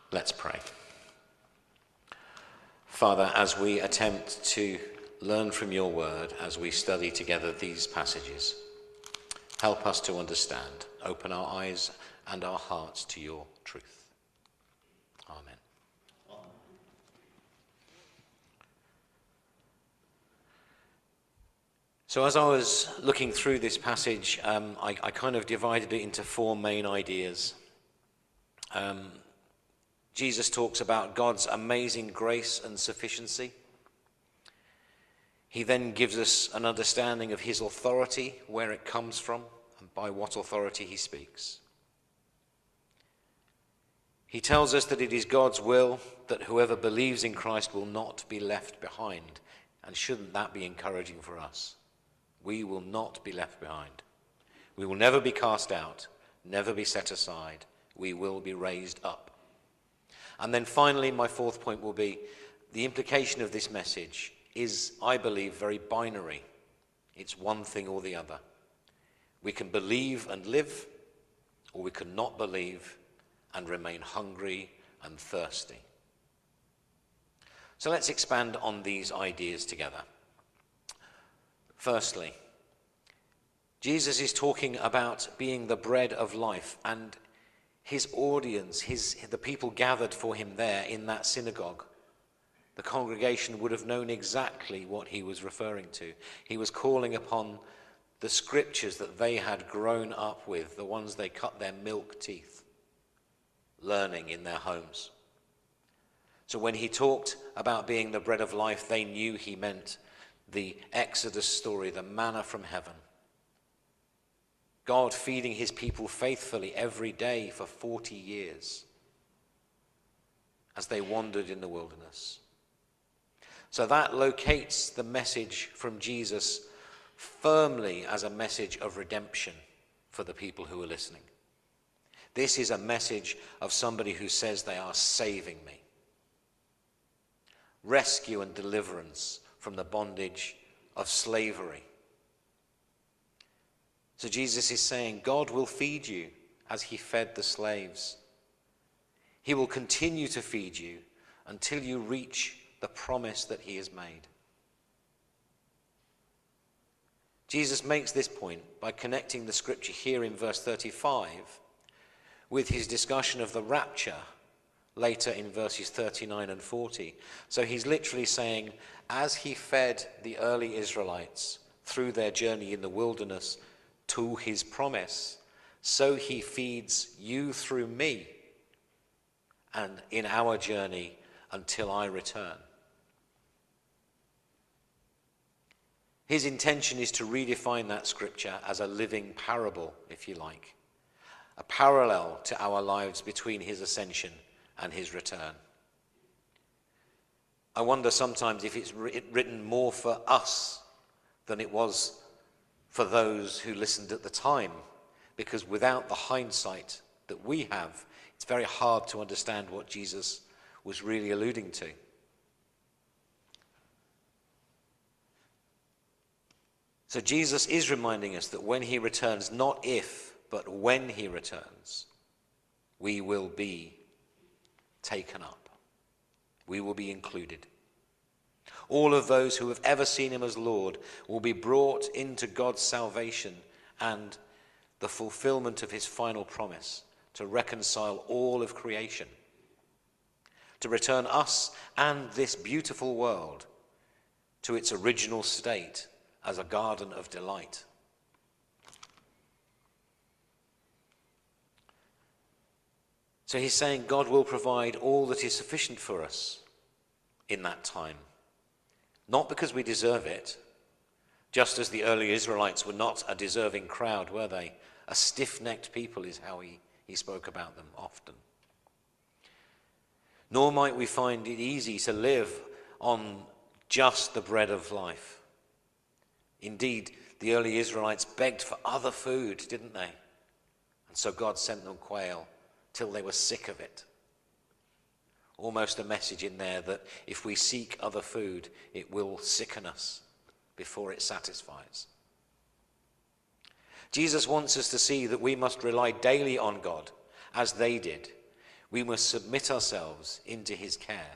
Let's pray. Father, as we attempt to learn from your word, as we study together these passages, help us to understand. Open our eyes and our hearts to your truth. Amen. So as I was looking through this passage, I kind of divided it into four main ideas. Jesus talks about God's amazing grace and sufficiency. He then gives us an understanding of his authority, where it comes from, and by what authority he speaks. He tells us that it is God's will that whoever believes in Christ will not be left behind. And shouldn't that be encouraging for us? We will not be left behind. We will never be cast out, never be set aside. We will be raised up. And then finally, my fourth point will be the implication of this message is, I believe, very binary. It's one thing or the other. We can believe and live, or we can not believe and remain hungry and thirsty. So let's expand on these ideas together. Firstly, Jesus is talking about being the bread of life, and his audience, the people gathered for him there in that synagogue, the congregation would have known exactly what he was referring to. He was calling upon the scriptures that they had grown up with, the ones they cut their milk teeth, learning in their homes. So when he talked about being the bread of life, they knew he meant the Exodus story, the manna from heaven. God feeding his people faithfully every day for 40 years as they wandered in the wilderness. So that locates the message from Jesus firmly as a message of redemption for the people who are listening. This is a message of somebody who says they are saving me. Rescue and deliverance from the bondage of slavery. So Jesus is saying, God will feed you as he fed the slaves. He will continue to feed you until you reach the promise that he has made. Jesus makes this point by connecting the scripture here in verse 35 with his discussion of the rapture later in verses 39 and 40. So he's literally saying, as he fed the early Israelites through their journey in the wilderness to his promise, so he feeds you through me and in our journey until I return. His intention is to redefine that scripture as a living parable, if you like, a parallel to our lives between his ascension and his return. I wonder sometimes if it's written more for us than it was for those who listened at the time, because without the hindsight that we have, it's very hard to understand what Jesus was really alluding to. So Jesus is reminding us that when he returns, not if, but when he returns, we will be taken up. We will be included. All of those who have ever seen him as Lord will be brought into God's salvation and the fulfillment of his final promise to reconcile all of creation, to return us and this beautiful world to its original state as a garden of delight. So he's saying God will provide all that is sufficient for us in that time. Not because we deserve it, just as the early Israelites were not a deserving crowd, were they? A stiff-necked people is how he spoke about them often. Nor might we find it easy to live on just the bread of life. Indeed, the early Israelites begged for other food, didn't they? And so God sent them quail till they were sick of it. Almost a message in there that if we seek other food, it will sicken us before it satisfies. Jesus wants us to see that we must rely daily on God, as they did. We must submit ourselves into his care.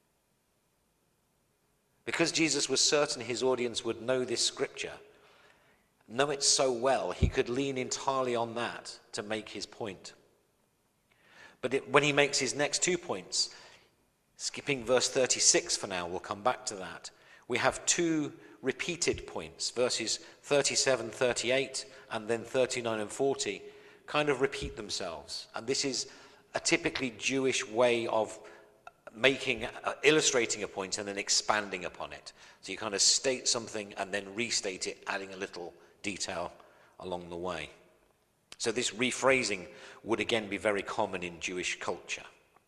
Because Jesus was certain his audience would know this scripture, know it so well, he could lean entirely on that to make his point. But when he makes his next 2 points, skipping verse 36 for now, we'll come back to that, we have 2 repeated points, verses 37, 38, and then 39 and 40, kind of repeat themselves. And this is a typically Jewish way of illustrating a point and then expanding upon it. So you kind of state something and then restate it, adding a little detail along the way. So this rephrasing would again be very common in Jewish culture.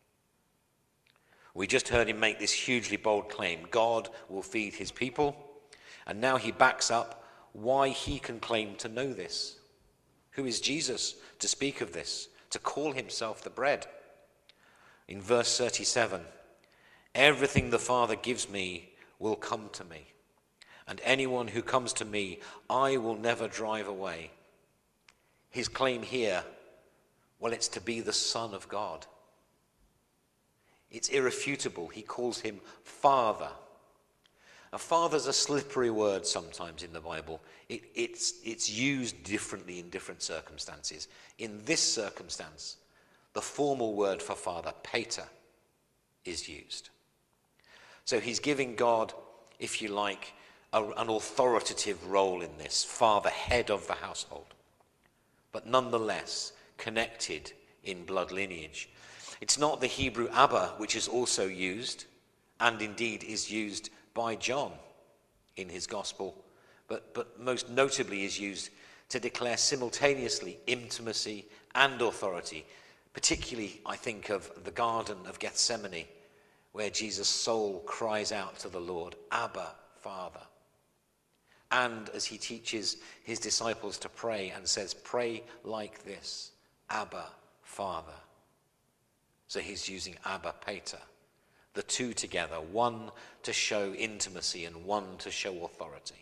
We just heard him make this hugely bold claim: God will feed his people. And now he backs up why he can claim to know this. Who is Jesus to speak of this, to call himself the bread? In verse 37, everything the Father gives me will come to me, and anyone who comes to me, I will never drive away. His claim here, well, it's to be the Son of God. It's irrefutable. He calls him Father. Now, father's a slippery word sometimes in the Bible. It's used differently in different circumstances. In this circumstance, the formal word for father, pater, is used. So he's giving God, if you like, an authoritative role in this, father, head of the household, but nonetheless connected in blood lineage. It's not the Hebrew Abba, which is also used, and indeed is used by John in his gospel, but most notably is used to declare simultaneously intimacy and authority. Particularly, I think of the Garden of Gethsemane, where Jesus' soul cries out to the Lord, Abba, Father. And as he teaches his disciples to pray and says, pray like this, Abba, Father. So he's using Abba, Pater. The two together, one to show intimacy and one to show authority.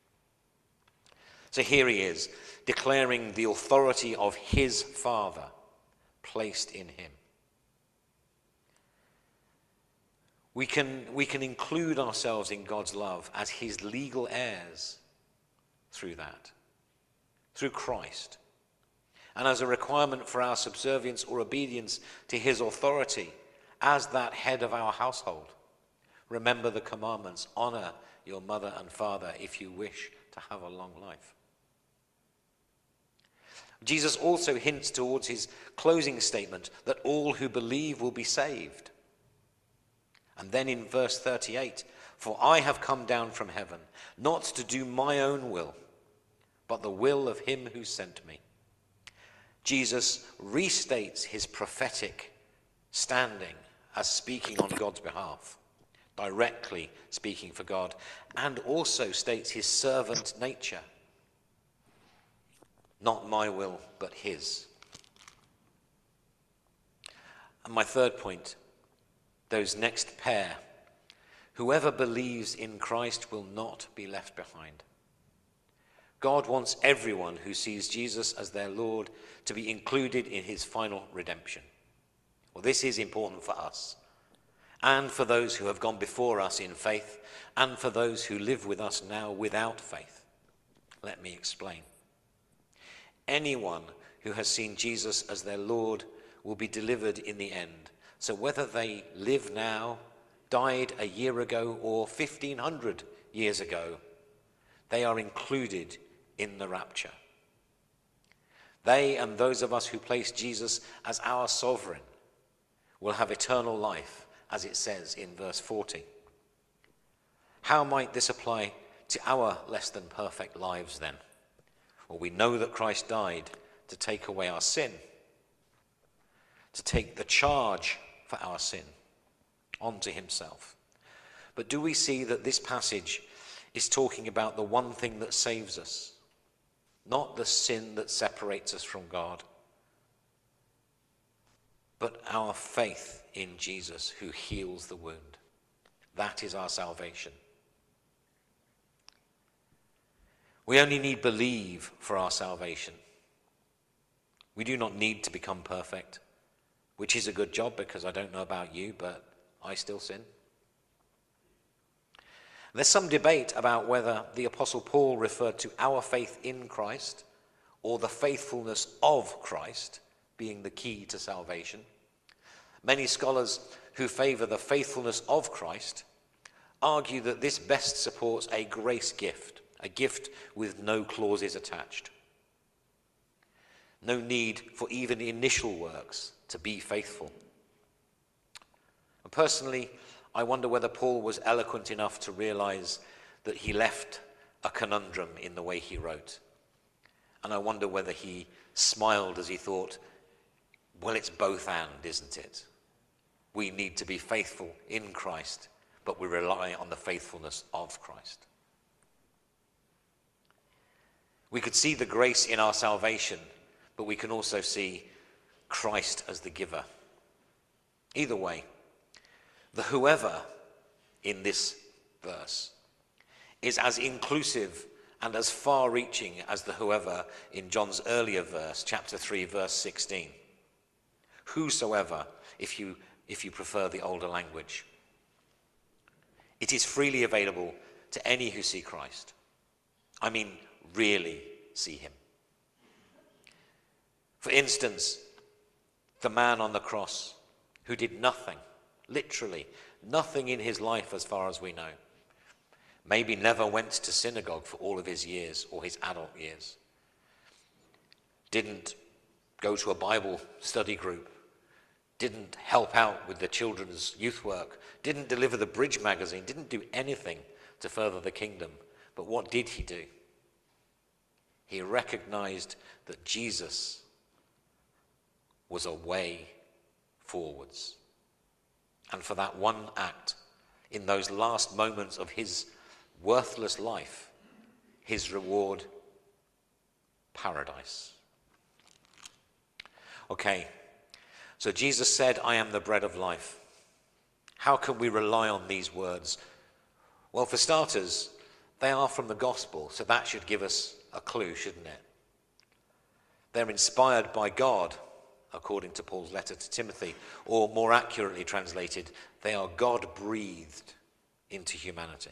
So here he is, declaring the authority of his Father placed in him. We can include ourselves in God's love as his legal heirs through that, through Christ. And as a requirement for our subservience or obedience to his authority as that head of our household. Remember the commandments: honor your mother and father if you wish to have a long life. Jesus also hints towards his closing statement that all who believe will be saved. And then in verse 38, for I have come down from heaven, not to do my own will, but the will of him who sent me. Jesus restates his prophetic standing as speaking on God's behalf, directly speaking for God, and also states his servant nature. Not my will, but his. And my third point, those next pair. Whoever believes in Christ will not be left behind. God wants everyone who sees Jesus as their Lord to be included in his final redemption. Well, this is important for us, and for those who have gone before us in faith, and for those who live with us now without faith. Let me explain. Anyone who has seen Jesus as their Lord will be delivered in the end. So whether they live now, died a year ago, or 1,500 years ago, they are included in the rapture. They and those of us who place Jesus as our sovereign will have eternal life, as it says in verse 40. How might this apply to our less than perfect lives then? Well, we know that Christ died to take away our sin, to take the charge for our sin onto himself. But do we see that this passage is talking about the one thing that saves us, not the sin that separates us from God, but our faith in Jesus who heals the wound? That is our salvation. We only need believe for our salvation. We do not need to become perfect. which is a good job because I don't know about you, but I still sin. There's some debate about whether the Apostle Paul referred to our faith in Christ or the faithfulness of Christ being the key to salvation. Many scholars who favor the faithfulness of Christ argue that this best supports a grace gift, a gift with no clauses attached. No need for even initial works to be faithful. And personally, I wonder whether Paul was eloquent enough to realize that he left a conundrum in the way he wrote. And I wonder whether he smiled as he thought, well, it's both and, isn't it? We need to be faithful in Christ, but we rely on the faithfulness of Christ. We could see the grace in our salvation, but we can also see Christ as the giver. Either way, the whoever in this verse is as inclusive and as far-reaching as the whoever in John's earlier verse, chapter 3, verse 16. Whosoever, if you prefer the older language. It is freely available to any who see Christ. I mean, really see him. For instance, the man on the cross who did nothing, literally nothing in his life as far as we know. Maybe never went to synagogue for all of his years or his adult years. Didn't go to a Bible study group. Didn't help out with the children's youth work. Didn't deliver the Bridge magazine. Didn't do anything to further the kingdom. But what did he do? He recognized that Jesus was a way forwards. And for that one act, in those last moments of his worthless life, his reward, paradise. Okay, so Jesus said, I am the bread of life. How can we rely on these words? Well, for starters, they are from the gospel, so that should give us a clue, shouldn't it? They're inspired by God, according to Paul's letter to Timothy, or more accurately translated, they are God-breathed into humanity.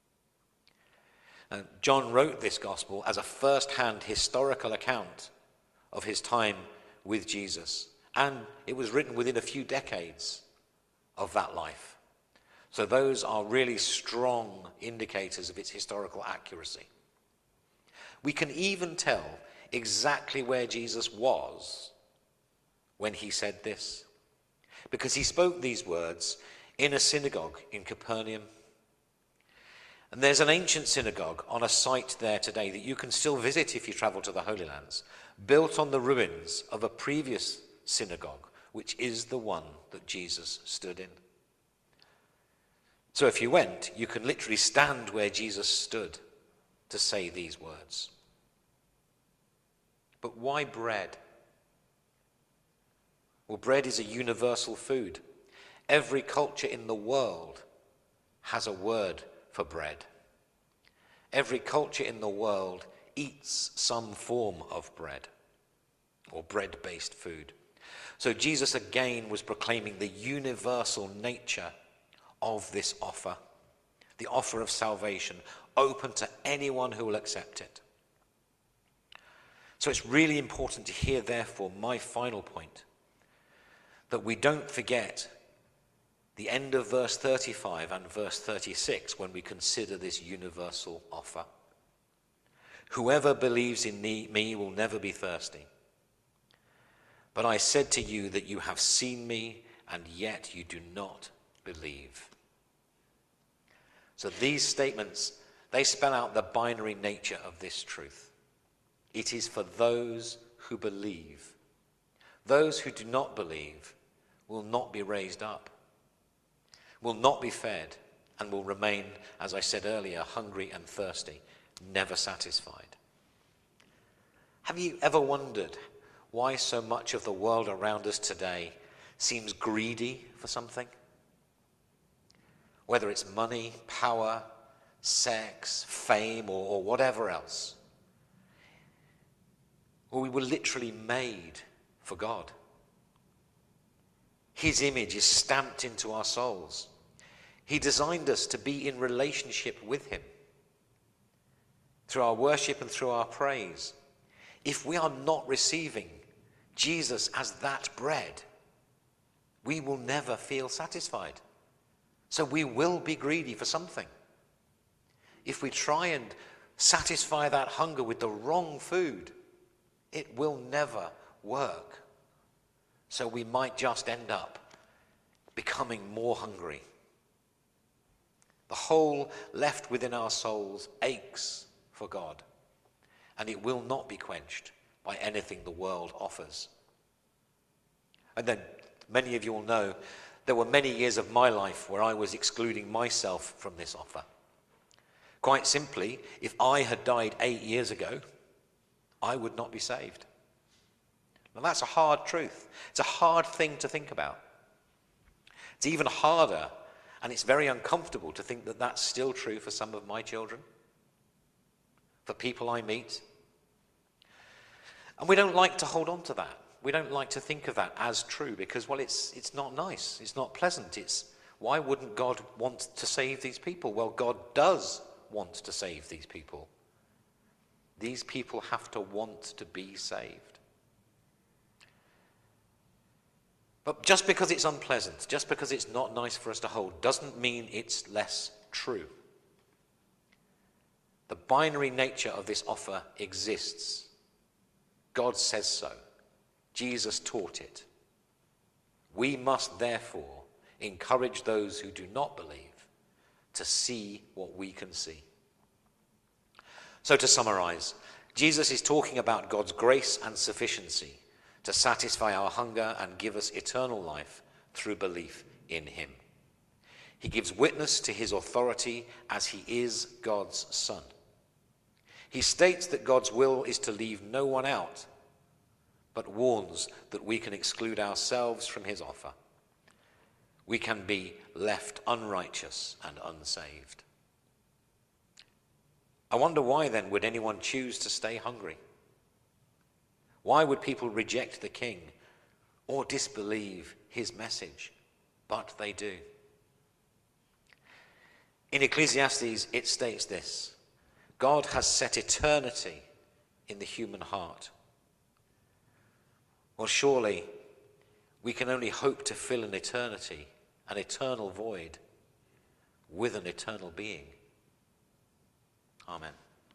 And John wrote this gospel as a first-hand historical account of his time with Jesus, and it was written within a few decades of that life. So those are really strong indicators of its historical accuracy. We can even tell exactly where Jesus was when he said this, because he spoke these words in a synagogue in Capernaum. And there's an ancient synagogue on a site there today that you can still visit if you travel to the Holy Lands, built on the ruins of a previous synagogue, which is the one that Jesus stood in. So if you went, you can literally stand where Jesus stood to say these words. But why bread? Well, bread is a universal food. Every culture in the world has a word for bread. Every culture in the world eats some form of bread or bread-based food. So Jesus again was proclaiming the universal nature of this offer, the offer of salvation, open to anyone who will accept it. So it's really important to hear, therefore, my final point, that we don't forget the end of verse 35 and verse 36 when we consider this universal offer. Whoever believes in me will never be thirsty. But I said to you that you have seen me, and yet you do not believe. So these statements, they spell out the binary nature of this truth. It is for those who believe. Those who do not believe will not be raised up, will not be fed, and will remain, as I said earlier, hungry and thirsty, never satisfied. Have you ever wondered why so much of the world around us today seems greedy for something? Whether it's money, power, sex, fame, or whatever else. Well, we were literally made for God. His image is stamped into our souls. He designed us to be in relationship with him through our worship and through our praise. If we are not receiving Jesus as that bread, we will never feel satisfied. So we will be greedy for something. If we try and satisfy that hunger with the wrong food, it will never work. So we might just end up becoming more hungry. The hole left within our souls aches for God, and it will not be quenched by anything the world offers. And then many of you will know there were many years of my life where I was excluding myself from this offer. Quite simply, if I had died 8 years ago, I would not be saved. Now that's a hard truth. It's a hard thing to think about. It's even harder, and it's very uncomfortable to think that that's still true for some of my children, for people I meet. And we don't like to hold on to that. We don't like to think of that as true because, well, it's not nice. It's not pleasant. Why wouldn't God want to save these people? Well, God does want to save these people. These people have to want to be saved. But just because it's unpleasant, just because it's not nice for us to hold, doesn't mean it's less true. The binary nature of this offer exists. God says so. Jesus taught it. We must therefore encourage those who do not believe to see what we can see. So to summarize, Jesus is talking about God's grace and sufficiency to satisfy our hunger and give us eternal life through belief in him. He gives witness to his authority as he is God's Son. He states that God's will is to leave no one out, but warns that we can exclude ourselves from his offer. We can be left unrighteous and unsaved. I wonder why then would anyone choose to stay hungry? Why would people reject the king or disbelieve his message? But they do. In Ecclesiastes, it states this: God has set eternity in the human heart. Well, surely we can only hope to fill an eternity, an eternal void, with an eternal being. Amen.